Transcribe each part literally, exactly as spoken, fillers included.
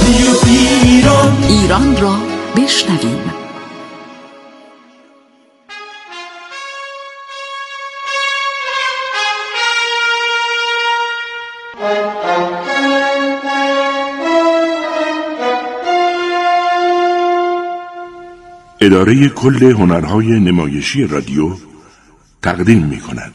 رادیو ایران، ایران را بشنویم. اداره کل هنرهای نمایشی رادیو تقدیم می کند.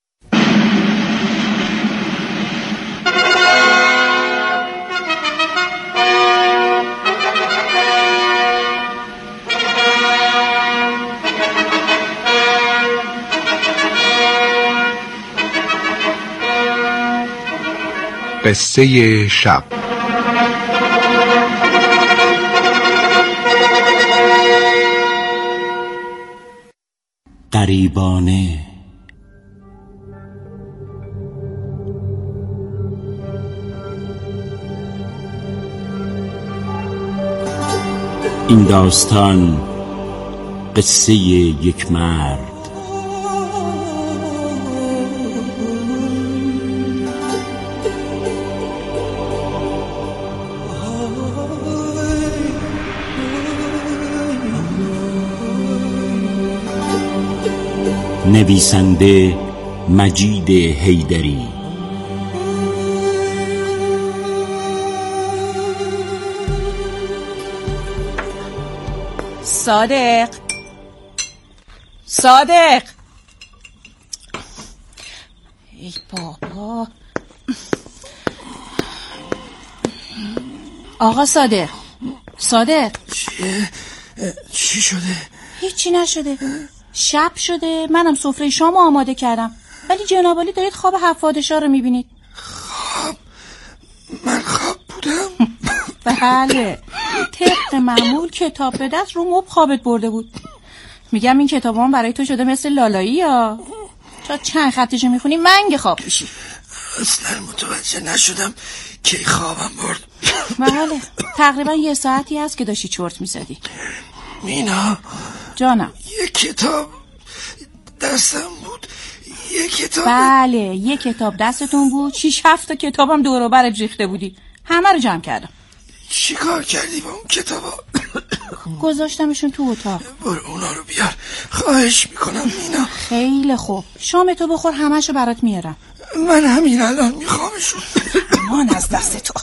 قصه شب. غریبانه. این داستان قصه یک مرد. نویسنده مجید حیدری. صادق صادق ای بابا. آقا صادق صادق چیه؟ چی شده؟ هیچی نشده. شب شده، منم سفره شامو آماده کردم، ولی جناب عالی دارید خواب حفادشا رو میبینید. خواب؟ من خواب بودم؟ بله، طبق معمول کتاب به دست رو مبل خوابت برده بود. میگم این کتاب هم برای تو شده مثل لالایی یا تا چند خطشو میخونی منگ خواب میشی. اصلا متوجه نشدم کی خوابم برد. بله، تقریبا یه ساعتی هست که داشتی چرت میزدی. مینا جانم. یه کتاب دستم بود. یه کتاب. بله، یه کتاب دستتون بود. شیش هفت تا کتابم دور و برت ریخته بودی. همه رو جمع کردم. چی کار کردی با اون کتابا؟ گذاشتمشون تو اتاق. برو اونا رو بیار، خواهش میکنم مینا. خیلی خوب، شام تو بخور، همشو برات میارم. من همین الان میخوامشون. امان از دست تو.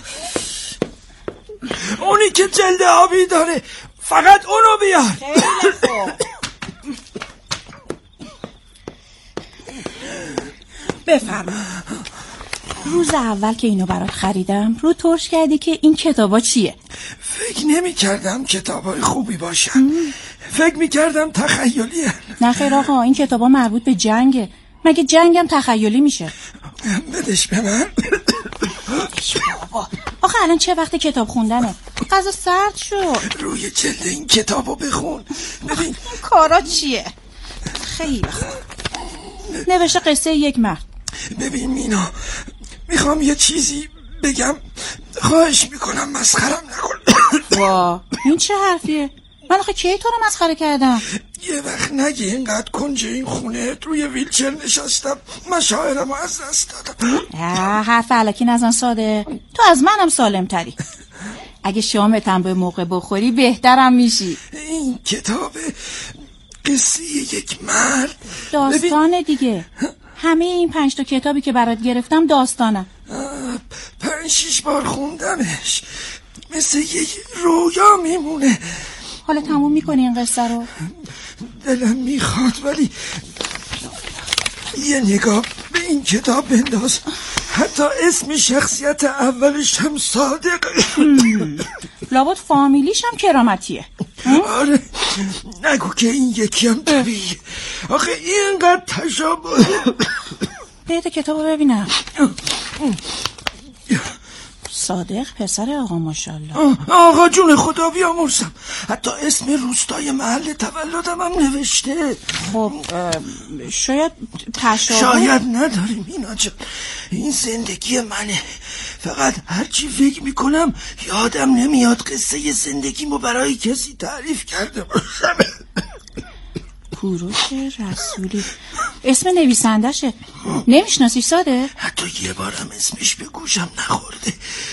اونی که جلد آبی داره، فقط اونو بیار. خیلی خوب. بفرما. روز اول که اینو برات خریدم رو ترش کردی که این کتابا چیه؟ فکر نمی کردم کتابای خوبی باشن. ام. فکر می کردم تخیلیه. نه خیر آقا، این کتابا مربوط به جنگه. مگه جنگم تخیلی میشه؟ بدش به من. بدش بابا. آخه الان چه وقت کتاب خوندنه؟ غذا سرد شد. روی جلد این کتابو بخون. ببین این کارا چیه؟ خیلی خوب. نوشته قصه یک مرد. ببین مینا، میخوام یه چیزی بگم، خواهش میکنم مسخرم نکن. وا، این چه حرفیه؟ من آخه کی تو رو مسخره کردم؟ یه وقت نگی اینقدر کنج این خونه روی ویلچر نشستم، مشاعرمو از دست دادم. حرف الکی نزن صادق، تو از منم سالم تری. اگه شامتم به موقع بخوری بهترم میشی. این کتاب قصه یک مرد داستانه دیگه. همه این پنج تا کتابی که برات گرفتم داستانه. پنج شیش بار خوندمش، مثل یک رویا میمونه. حالا تموم میکنی این قصه رو؟ دلم میخواد، ولی یه نگاه به این کتاب بنداز. حتی اسم شخصیت اولش هم صادق. لابد فامیلیش هم کرامتیه. آره، نگو که این یکی هم طبیعیه. آخه اینقدر تشابه. بهت کتابو ببینم. صادق پسر آقا ماشاءالله. آقا جون خدا بیامرزم، حتی اسم روستای محل تولدم هم نوشته. خب شاید تشابه. شاید نداری مینا جان، این زندگی منه. فقط هرچی فکر میکنم یادم نمیاد قصه زندگیمو برای کسی تعریف کرده باشم. کوروش رسولی اسم نویسندشه. نمیشناسی صادق؟ حتی یه بارم اسمش به گوشم نخورده.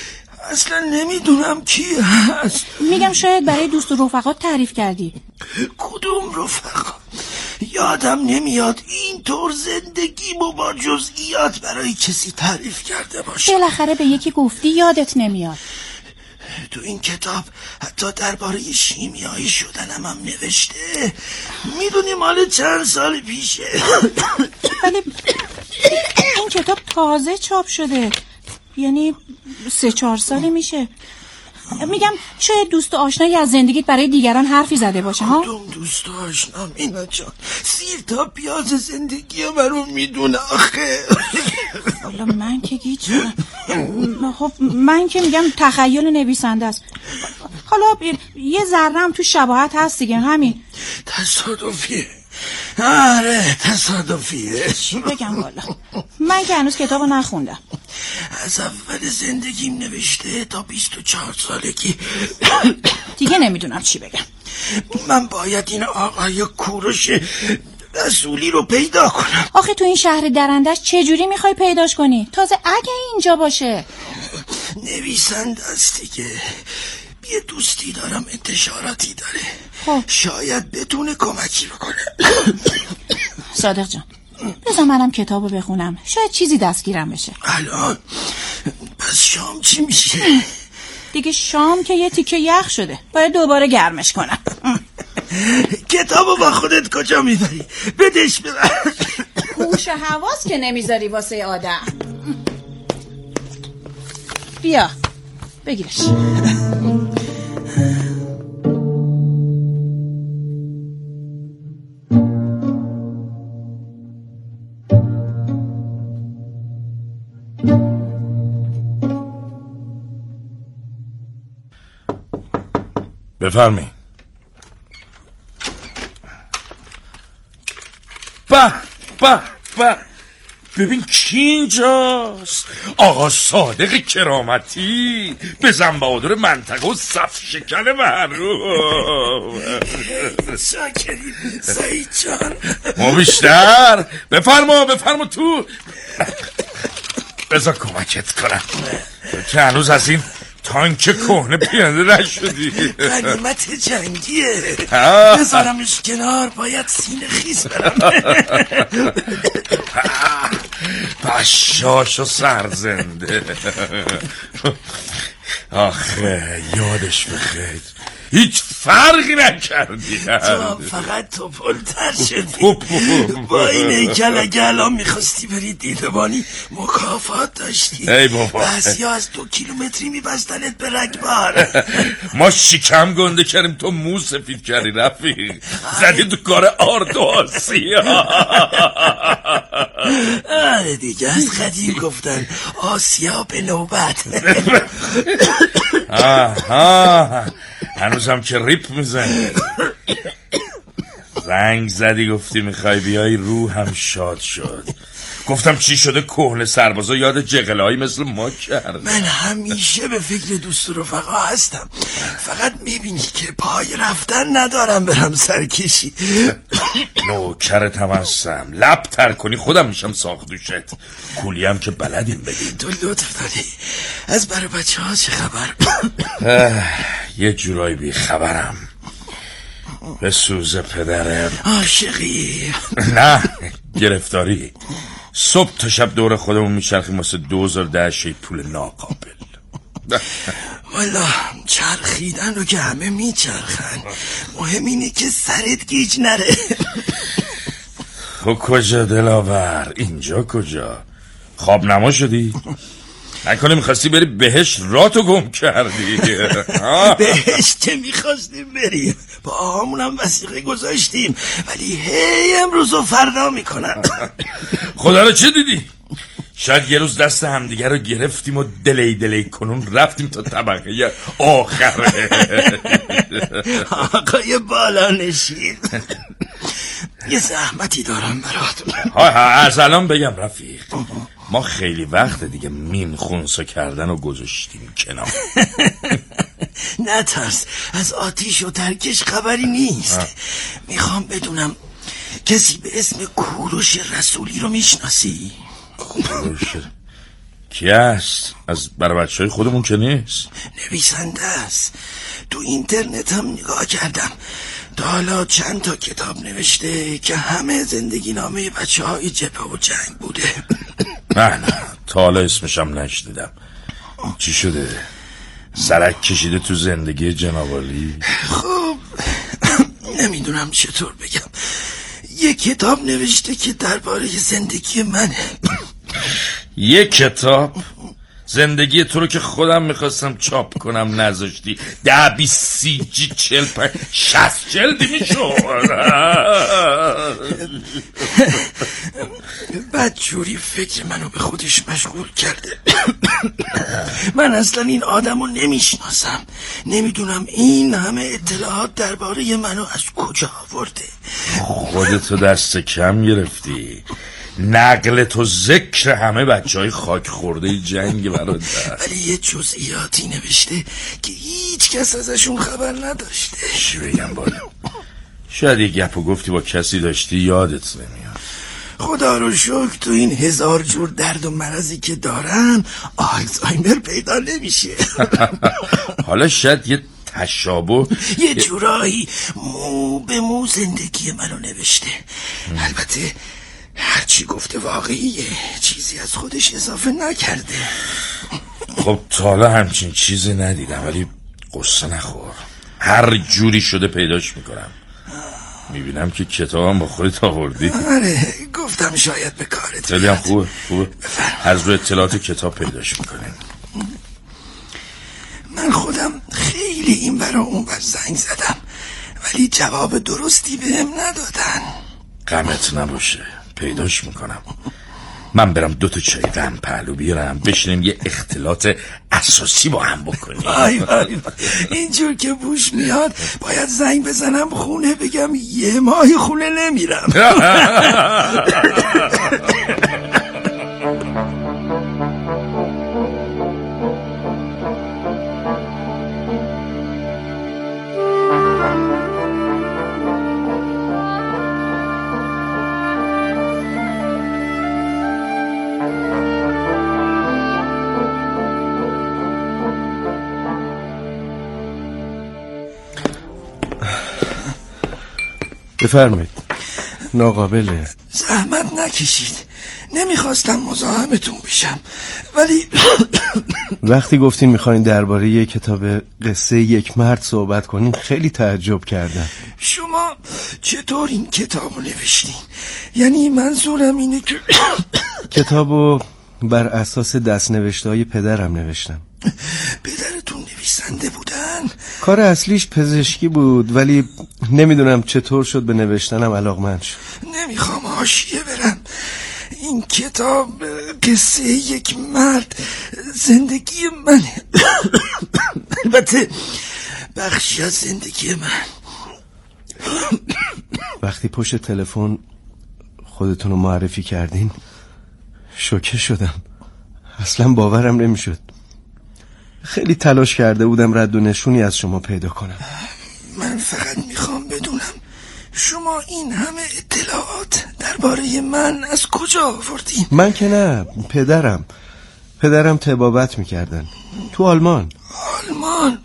اصلا نمیدونم کی هست. میگم شاید برای دوست و رفقات تعریف کردی. کدوم رفقا؟ یادم نمیاد اینطور زندگیمو با جزئیات برای کسی تعریف کرده باشم. بالاخره به یکی گفتی یادت نمیاد. تو این کتاب حتی درباره شیمیایی شدنم هم نوشته. میدونی مال چند سال پیشه. ولی این کتاب تازه چاپ شده، یعنی سه چهار سالی میشه. میگم شاید دوست و آشنایی از زندگیت برای دیگران حرفی زده باشه ها؟ کدوم دوست و آشنا مینا جان؟ سیر تا پیاز زندگی منو میدونه آخه. حالا من که گیج شدم. خب من که میگم تخیل نویسنده است. حالا یه ذره‌ام تو شباهت هست دیگه، همین. تصادفیه. آره تصادفیه. چی بگم والا، من که هنوز کتابو نخوندم. از اول زندگیم نوشته تا بیست و چهار سالگی. دیگه نمیدونم چی بگم. من باید این آقای کوروش رسولی رو پیدا کنم. آخه تو این شهر درندش چجوری میخوای پیداش کنی؟ تازه اگه اینجا باشه. نویسنده است دیگه. یه دوستی دارم انتشاراتی داره. خب شاید بتونه کمکی بکنه. صادق جان بذار منم کتابو بخونم، شاید چیزی دستگیرم بشه. الان پس شام چی میشه؟ دیگه شام که یه تیکه یخ شده، باید دوباره گرمش کنم. کتابو با خودت کجا میبری؟ بدش ببر. هوش حواس که نمیذاری واسه آدم. بیا بگیرش. بفرمایید. به به به، ببین کی اینجاست. آقا صادق کرامتی، بزن بهادر منطقه و صف شکن محروم. شاکریم سعید جان. ما بیشتر. بفرما بفرما تو. بذار کمکت کنم که هنوز از این تانک کهنه پیاده نشدی. غنیمت جنگیه. بذارمش کنار، باید سینه خیز برم. بشاش و سرزنده. آخه یادش بخیر هیچ فرقی نکردی. تو فقط تو پلتر شدی. با این ایکل اگه الان میخواستی بری دیدبانی مکافات داشتی. ای بابا بس یا از دو کیلومتری میبستنت به رگبار. ما شکم گنده کردیم تو مو سفید کردی رفیق. زدی تو کار آرد و آسیا. آره دیگه، از قدیم گفتن آسیا به نوبت. آها هنوزم که ریپ میزنی. زنگ زدی گفتی میخوای بیای، روحم شاد شد. گفتم چی شده کهنه سربازا یاد جغلایی مثل ما کرد. من همیشه به فکر دوست و رفقا هستم، فقط میبینی که پای رفتن ندارم برم سرکشی. نوکرت هم هستم، لب تر کنی خودم میشم ساخدوشت. کولیم که بلدیم بگیم. تو لطف داری. از برای بچه ها چه خبر؟ یه جورایی بی خبرم. به سوز پدرم. عاشقی؟ نه گرفتاری. صبح تا شب دور خودمون میچرخیم واسه دوزار دهشه پول ناقابل. والا چرخیدن رو که همه میچرخن، مهم اینه که سرت گیج نره. خب کجا دلاور؟ اینجا کجا؟ خواب نما شدی؟ نکنه میخواستی بری بهشت، راتو گم کردی. بهشت که میخواستیم بریم، با آهامون هم وثیقه گذاشتیم، ولی هی امروز و فردا میکنن. خدا رو چه دیدی؟ شاید یه روز دست همدیگه رو گرفتیم و دلی دلی کنون رفتیم تا طبقه آخره. آقای بالا نشین، یه زحمتی دارم برات. ها ها از الان بگم رفیق، ما خیلی وقت دیگه مین خونسا کردن رو گذاشتیم کنار. نترس، از آتیش و ترکش خبری نیست. میخوام بدونم کسی به اسم کوروش رسولی رو میشناسی؟ کوروش کی است؟ از برای بچه های خودمون که نیست. نویسنده است. تو اینترنت هم نگاه کردم، تا حالا چند تا کتاب نوشته که همه زندگی نامه بچه های جبهه و جنگ بوده. نه نه، تا حالا اسمشم نشنیدم. چی شده؟ سرک کشیده تو زندگی جنابالی؟ خب نمیدونم چطور بگم. یه کتاب نوشته که درباره زندگی منه. یه کتاب؟ زندگی تو رو که خودم میخواستم چاپ کنم نذاشتی. ده بیست سی جی چل پنج شست جلدی میشود. بعد جوری فکر منو به خودش مشغول کرده. من اصلا این آدمو نمیشناسم، نمیدونم این همه اطلاعات درباره منو از کجا آورده. خودتو دست کم گرفتی. نقل تو ذکر همه بچه های خاک خورده جنگ برادر. ولی یه جزئیاتی نوشته که هیچ کس ازشون خبر نداشته. چی بگم بالا؟ شاید یه گپ و گفتی با کسی داشتی یادت نمیاد. خدا رو شکر تو این هزار جور درد و مرضی که دارم آلزایمر پیدا نمیشه. حالا شاید یه تشابه، یه جورایی مو به مو زندگی منو نوشته. البته هرچی گفته واقعیه، چیزی از خودش اضافه نکرده. خب تا حالا همچین چیزی ندیدم، ولی قصه نخور، هر جوری شده پیداش میکنم. میبینم که کتابم با خودت آوردی. آره گفتم شاید به کارت خیلی هم خوبه خوبه از روی اطلاعات کتاب پیداش میکنیم. من خودم خیلی این برا اون بر زنگ زدم، ولی جواب درستی بهم ندادن. غمت نباشه، پیداش میکنم. من برم دوتا چای غم پهلو بیارم، بشینیم یه اختلاط اساسی با هم بکنیم. وای وای اینجور که بوش میاد باید زنگ بزنم خونه بگم یه ماه خونه نمیرم. بفرمایید. ناقابله. زحمت نکشید، نمیخواستم مزاحمتون بشم، ولی وقتی گفتین میخواین درباره یک کتاب قصه یک مرد صحبت کنین خیلی تعجب کردم. شما چطور این کتابو نوشتین؟ یعنی منظورم اینه که کتابو بر اساس دست‌نوشته های پدرم نوشتم. پدرتون نویسنده بودن؟ کار اصلیش پزشکی بود، ولی نمیدونم چطور شد به نوشتنم علاقمند شد. نمیخوام حاشیه برم. این کتاب قصه یک مرد زندگی منه. البته بخشی از زندگی من. وقتی پشت تلفن خودتون رو معرفی کردین شوکه شدم، اصلا باورم نمیشد. خیلی تلاش کرده بودم رد و نشونی از شما پیدا کنم. من فقط میخوام بدونم شما این همه اطلاعات درباره من از کجا آوردین؟ من که نه، پدرم پدرم طبابت میکردن تو آلمان. آلمان؟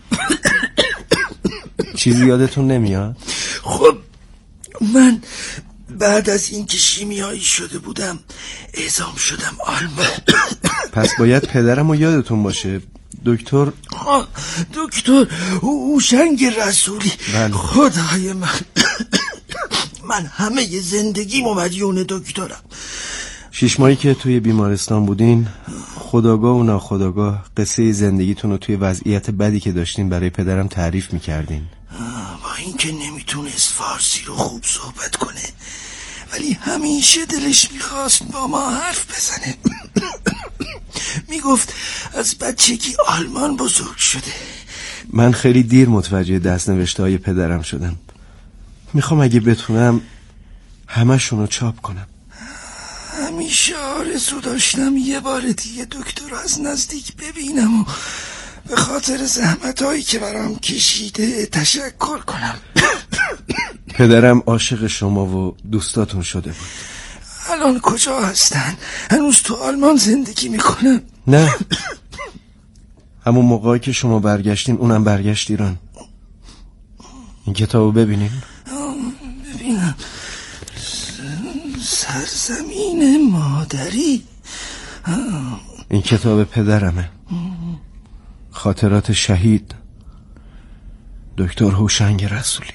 چیزی یادتون نمیاد؟ خب من بعد از اینکه شیمیایی شده بودم اعزام شدم آلمان. پس باید پدرم رو یادتون باشه. دکتر دکتر هوشنگ رسولی. بله. خدای من من همه زندگیمو مدیون دکترم. شش ماهی که توی بیمارستان بودین خودآگاه و ناخودآگاه قصه زندگیتون رو توی وضعیت بدی که داشتین برای پدرم تعریف میکردین. با اینکه نمیتونست فارسی رو خوب صحبت کنه، ولی همیشه دلش میخواست با ما حرف بزنه. میگفت از بچگی آلمان بزرگ شده. من خیلی دیر متوجه دست‌نوشته های پدرم شدم. میخوام اگه بتونم همه شونو چاپ کنم. همیشه آرزو داشتم یه بار دیگه دکتر رو از نزدیک ببینم و به خاطر زحمتایی که برام کشیده تشکر کنم. پدرم عاشق شما و دوستاتون شده بود. الان کجا هستن؟ هنوز تو آلمان زندگی میکنن؟ نه، همون موقعی که شما برگشتین اونم برگشت ایران. این کتابو ببینین. ببینم. سرزمین مادری. این کتاب پدرمه، خاطرات شهید دکتر هوشنگ رسولی.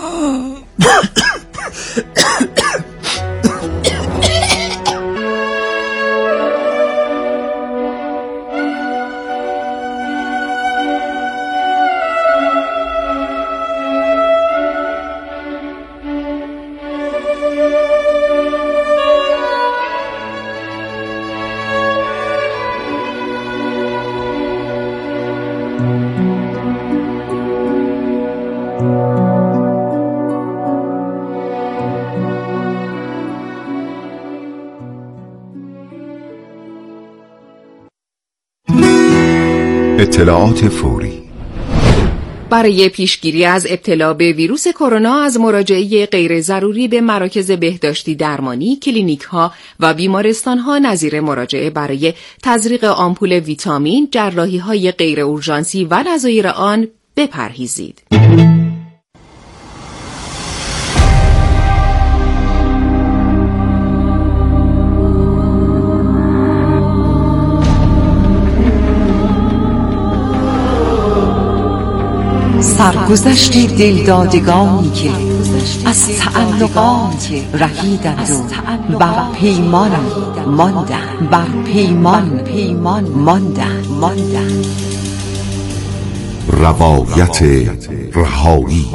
اطلاعات فوری برای پیشگیری از ابتلا به ویروس کرونا از مراجعه غیر ضروری به مراکز بهداشتی درمانی، کلینیک‌ها و بیمارستان‌ها نظیر مراجعه برای تزریق آمپول ویتامین، جراحی‌های غیر اورژانسی و نظایر آن بپرهیزید. سرگذشت دلدادگانی که از تعلقات رهیدند و بر پیمان ماندند بر پیمان پیمان ماندند ماندند روایت رهایی.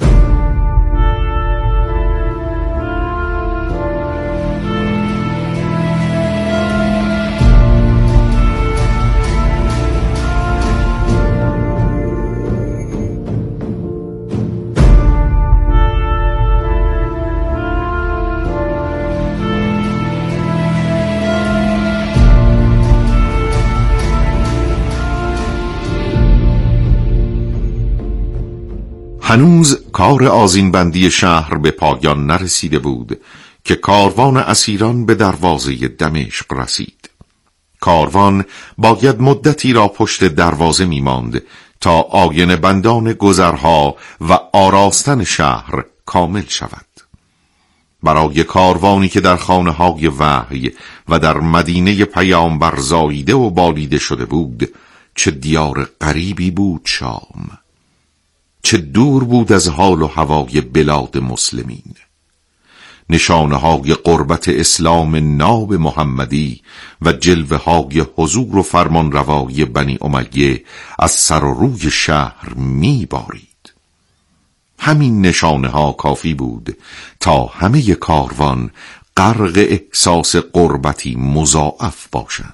هنوز کار آذینبندی شهر به پایان نرسیده بود که کاروان اسیران به دروازه دمشق رسید. کاروان باید مدتی را پشت دروازه می ماند تا آینه بندان گذرها و آراستن شهر کامل شود. برای کاروانی که در خانه های وحی و در مدینه پیامبر زاییده و بالیده شده بود، چه دیار غریبی بود شام. چه دور بود از حال و هوای بلاد مسلمین. نشانه های قربت اسلام ناب محمدی و جلوه های حضور و فرمان روایی بنی امیه از سر و روی شهر می بارید. همین نشانه ها کافی بود تا همه کاروان غرق احساس قربتی مضاعف باشند.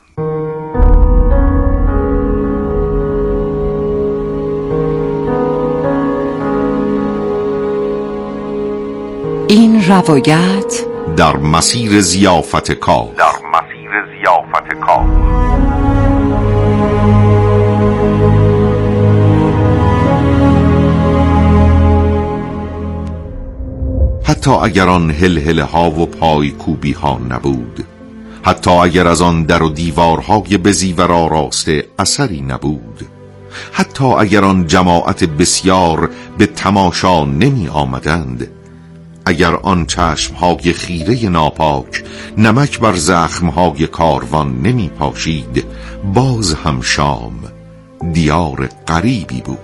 این روایت در مسیر ضیافت کار در مسیر ضیافت کار حتی اگر آن هلهله ها و پای کوبی ها نبود، حتی اگر از آن در و دیوارهای به زیور آراسته اثری نبود، حتی اگر آن جماعت بسیار به تماشا نمی آمدند، اگر آن چشمهای خیره ناپاک نمک بر زخمهای کاروان نمی پاشید، باز هم شام دیار غریبی بود.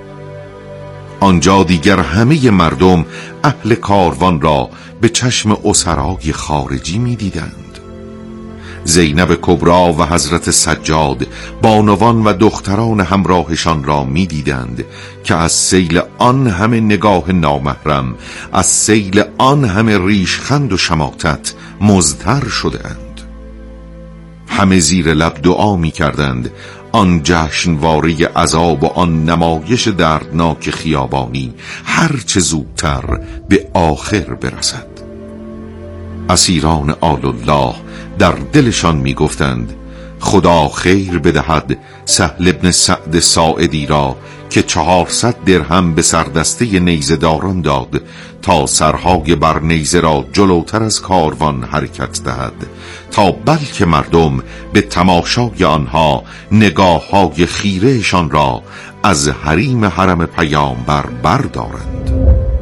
آنجا دیگر همه مردم اهل کاروان را به چشم اسرای خارجی می دیدند. زینب کبرا و حضرت سجاد بانوان و دختران همراهشان را می دیدند که از سیل آن همه نگاه نامحرم، از سیل آن همه ریشخند و شماتت مضطر شده اند. همه زیر لب دعا می کردند آن جشنواره عذاب و آن نمایش دردناک خیابانی هر چه زودتر به آخر برسد. اسیران آل الله در دلشان می گفتند خدا خیر بدهد سهل ابن سعد ساعدی را که چهارصد درهم به سردسته نیزه‌داران داد تا سرهای بر نیزه را جلوتر از کاروان حرکت دهد تا بلکه مردم به تماشای آنها نگاه‌های خیرهشان را از حریم حرم پیامبر بردارند.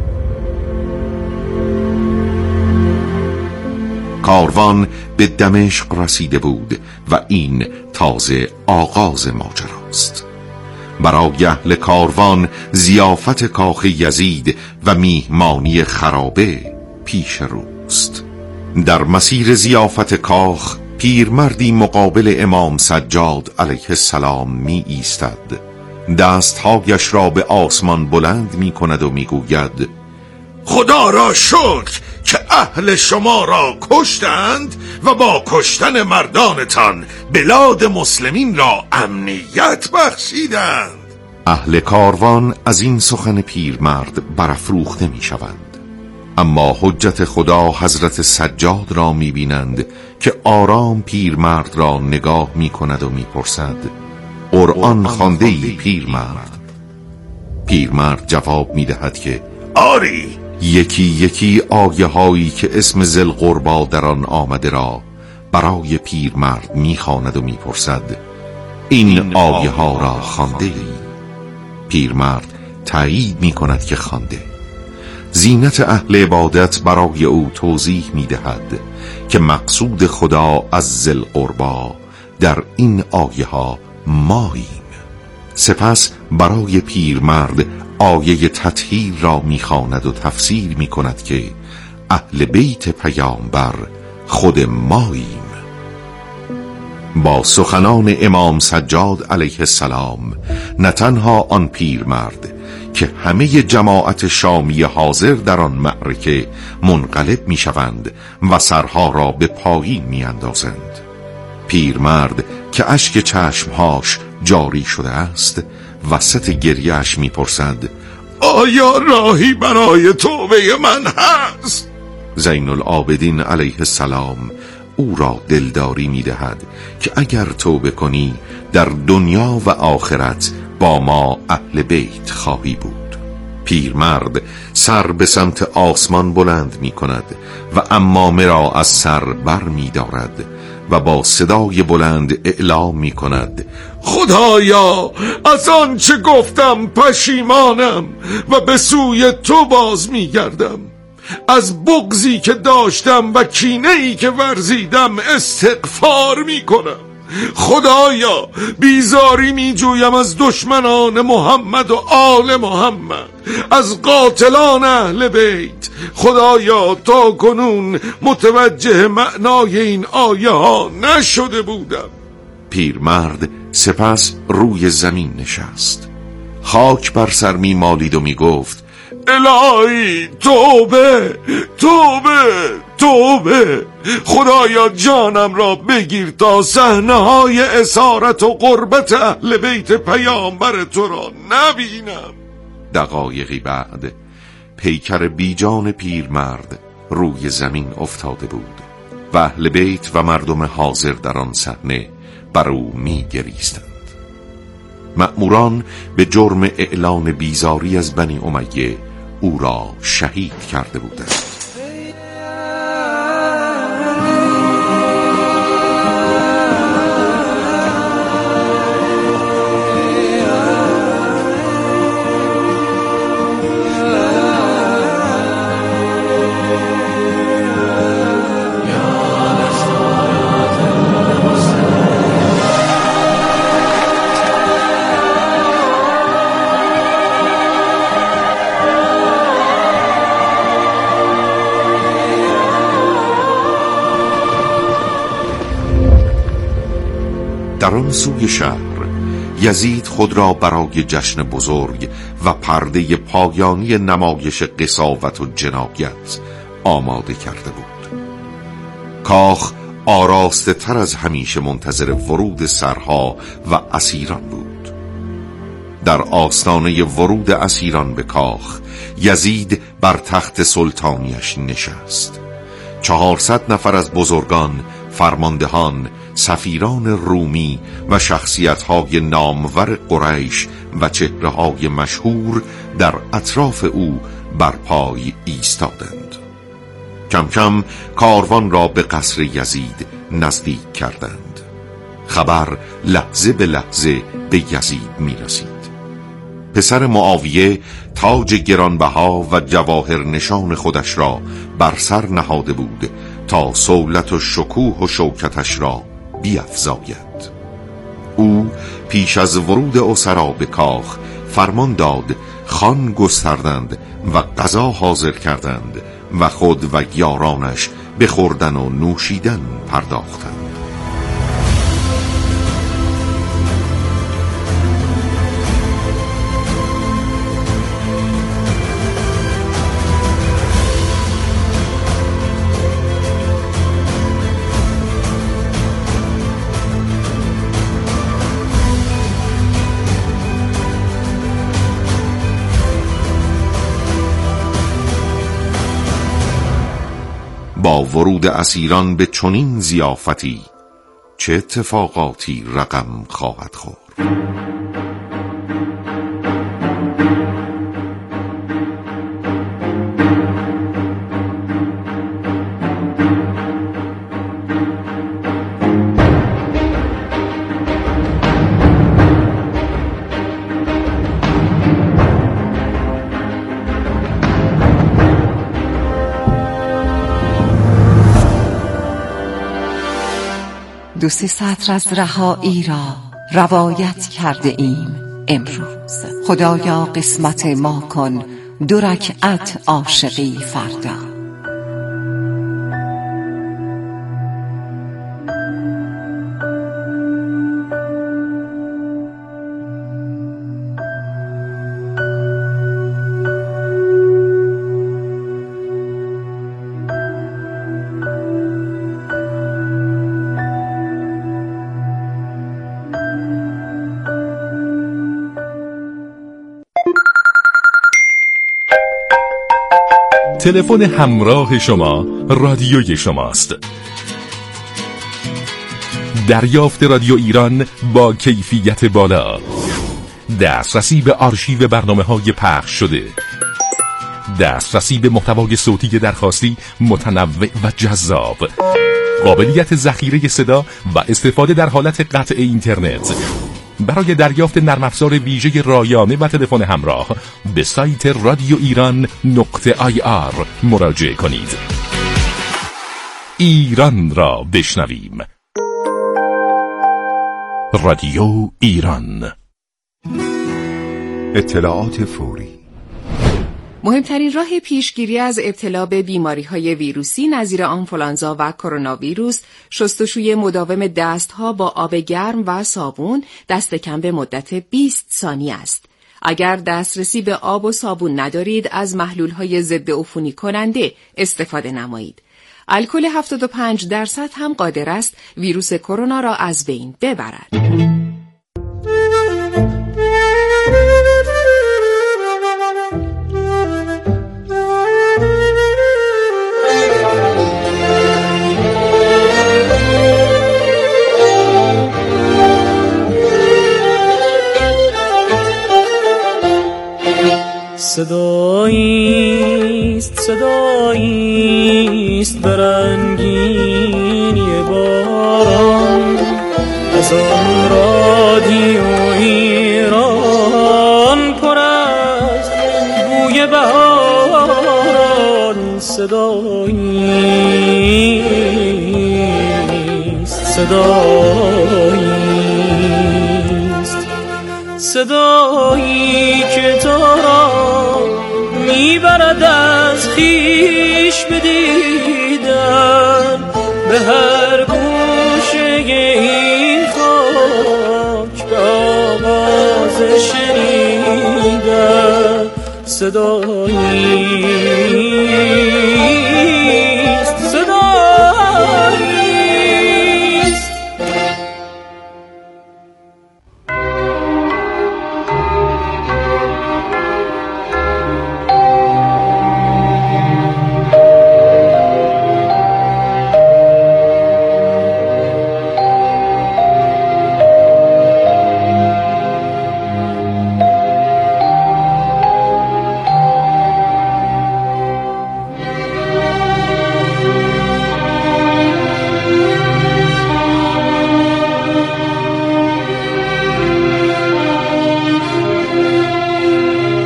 کاروان به دمشق رسیده بود و این تازه آغاز ماجراست. برای اهل کاروان ضیافت کاخ یزید و میهمانی خرابه پیش روست. در مسیر ضیافت کاخ پیرمردی مقابل امام سجاد علیه السلام می ایستد، دستهایش را به آسمان بلند می کند و می گوید خدا را شکر که اهل شما را کشتند و با کشتن مردانتان بلاد مسلمین را امنیت بخشیدند. اهل کاروان از این سخن پیرمرد برافروخته می شوند، اما حجت خدا حضرت سجاد را می بینند که آرام پیرمرد را نگاه می کند و می پرسد قرآن خوانده ای پیرمرد؟ پیرمرد جواب می دهد که آری. یکی یکی آیه هایی که اسم ذوالقربی در آن آمده را برای پیرمرد میخواند و میپرسد این آیه ها را خوانده ای؟ پیرمرد تایید میکند که خوانده. زینت اهل عبادت برای او توضیح میدهد که مقصود خدا از ذوالقربی در این آیه ها ماییم. سپس برای پیرمرد آیه تطهیر را میخواند و تفسیر میکند که اهل بیت پیامبر خود ماییم. با سخنان امام سجاد علیه السلام نه تنها آن پیرمرد که همه جماعت شامی حاضر در آن معرکه منقلب میشوند و سرها را به پایین میاندازند، پیرمرد که اشک چشمهاش جاری شده است وسط گریهش میپرسد آیا راهی برای توبه من هست؟ زین العابدین علیه السلام او را دلداری میدهد که اگر توبه کنی در دنیا و آخرت با ما اهل بیت خواهی بود. پیرمرد سر به سمت آسمان بلند می کند و عمامه را از سر بر می دارد و با صدای بلند اعلام می کند خدایا از آن چه گفتم پشیمانم و به سوی تو باز می گردم. از بغضی که داشتم و کینه‌ای که ورزیدم استغفار می کنم. خدایا بیزاری می جویم از دشمنان محمد و آل محمد، از قاتلان اهل بیت. خدایا تا کنون متوجه معنای این آیه ها نشده بودم. پیرمرد سپس روی زمین نشست، خاک بر سر می مالید و می گفت الهی توبه توبه توبه. خدایا جانم را بگیر تا صحنه های اسارت و قربت اهل بیت پیامبر تو را نبینم. دقایقی بعد پیکر بیجان پیرمرد روی زمین افتاده بود و اهل بیت و مردم حاضر در آن صحنه بر او می گریستند. مأموران به جرم اعلان بیزاری از بنی امیه او را شهید کرده بودند. در آن سوی شهر یزید خود را برای جشن بزرگ و پرده پایانی نمایش قساوت و جنایت آماده کرده بود. کاخ آراسته تر از همیشه منتظر ورود سرها و اسیران بود. در آستانه ورود اسیران به کاخ یزید بر تخت سلطانیش نشست. چهارصد نفر از بزرگان، فرماندهان، سفیران رومی و شخصیت‌های نامور قریش و چهره‌های مشهور در اطراف او بر پای ایستادند. کم کم کاروان را به قصر یزید نزدیک کردند. خبر لحظه به لحظه به یزید می رسید. پسر معاویه تاج گرانبها و جواهر نشان خودش را بر سر نهاده بود تا سولت و شکوه و شوکتش را بیفزاید. او پیش از ورود اسرا به کاخ فرمان داد خوان گستردند و غذا حاضر کردند و خود و یارانش به خوردن و نوشیدن پرداختند. با ورود اسیران به چنین ضیافتی چه اتفاقاتی رقم خواهد خورد؟ دو سه سطر از رهایی را روایت کرده ایم امروز. خدایا قسمت ما کن دو رکعت عاشقی فردا. تلفن همراه شما رادیوی شماست. دریافت رادیو ایران با کیفیت بالا، دسترسی به آرشیو برنامه‌های پخش شده، دسترسی به محتوای صوتی درخواستی متنوع و جذاب، قابلیت ذخیره صدا و استفاده در حالت قطع اینترنت. برای دریافت نرم افزار ویژه رایانه و تلفن همراه به سایت رادیو ایران نقطه آی آر مراجعه کنید. ایران را بشنویم. رادیو ایران. اطلاعات فوری. مهمترین راه پیشگیری از ابتلا به بیماری‌های ویروسی نظیر آنفولانزا و کرونا ویروس، شستشوی مداوم دست‌ها با آب گرم و صابون دست کم به مدت بیست ثانیه است. اگر دسترسی به آب و صابون ندارید، از محلول‌های ضد عفونی کننده استفاده نمایید. الکل هفتاد و پنج درصد هم قادر است ویروس کرونا را از بین ببرد. صداییست صداییست برنگینی باران از آن رادیو ایران پر از بوی بهاران. صداییست صداییست صدایی که تو را میبرد از خویش بدیدن به هر گوشه این خاک به آواز شنیدن. صدایی